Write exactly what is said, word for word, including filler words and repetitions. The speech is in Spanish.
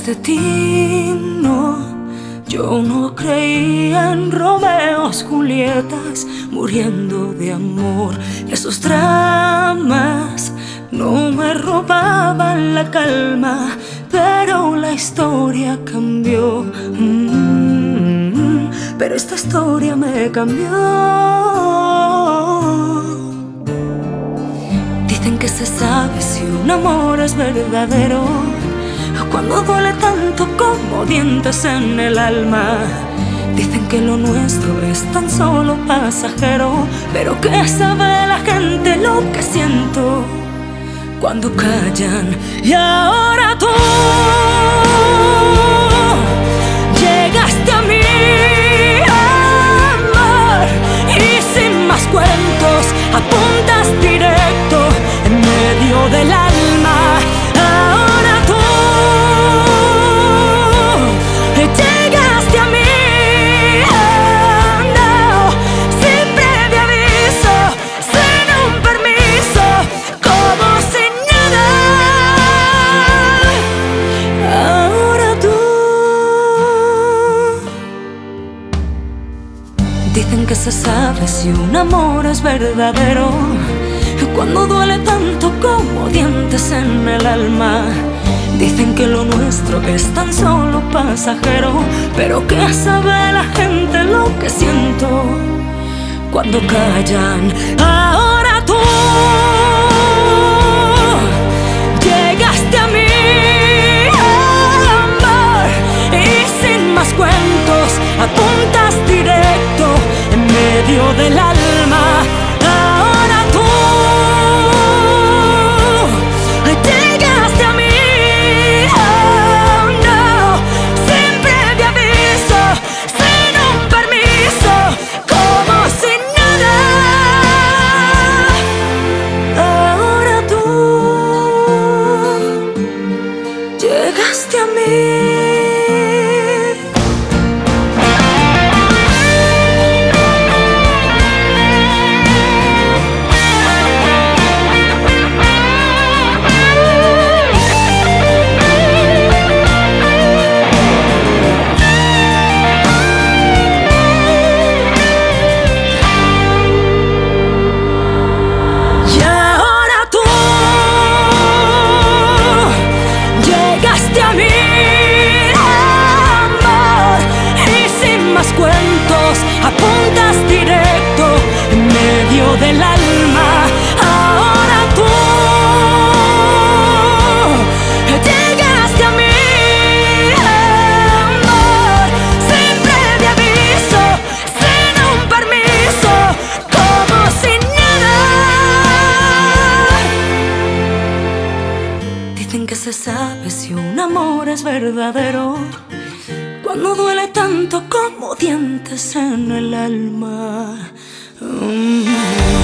destino. Yo no creía en Romeos, Julietas muriendo de amor. Esos dramas no me robaban la calma, pero la historia cambió. Mm, pero esta historia me cambió. Dicen que se sabe si un amor es verdadero cuando duele tanto como dientes en el alma. Dicen que lo nuestro es tan solo pasajero, pero ¿qué sabe la gente lo que siento cuando callan? Y ahora tú llegaste a mí, amor, y sin más cuentos apuntas directo en medio del alma. Ahora tú llegaste a mí, oh, no, sin previo aviso, sin un permiso, como si nada. Ahora tú. Dicen que se sabe si un amor es verdadero cuando duele tanto como dientes en el alma. Dicen que lo nuestro es tan solo pasajero, pero ¿qué sabe la gente lo que siento cuando callan? Ahora tú llegaste a mí, amor, y sin más cuentos apuntas directo en medio del alma. Ahora tú llegaste a mí, llegaste a mí. Apuntas directo en medio del alma. Ahora tú llegaste a mí, amor, sin previo aviso, sin un permiso, como si nada. Dicen que se sabe si un amor es verdadero cuando duele tanto como dientes en el alma. Mm.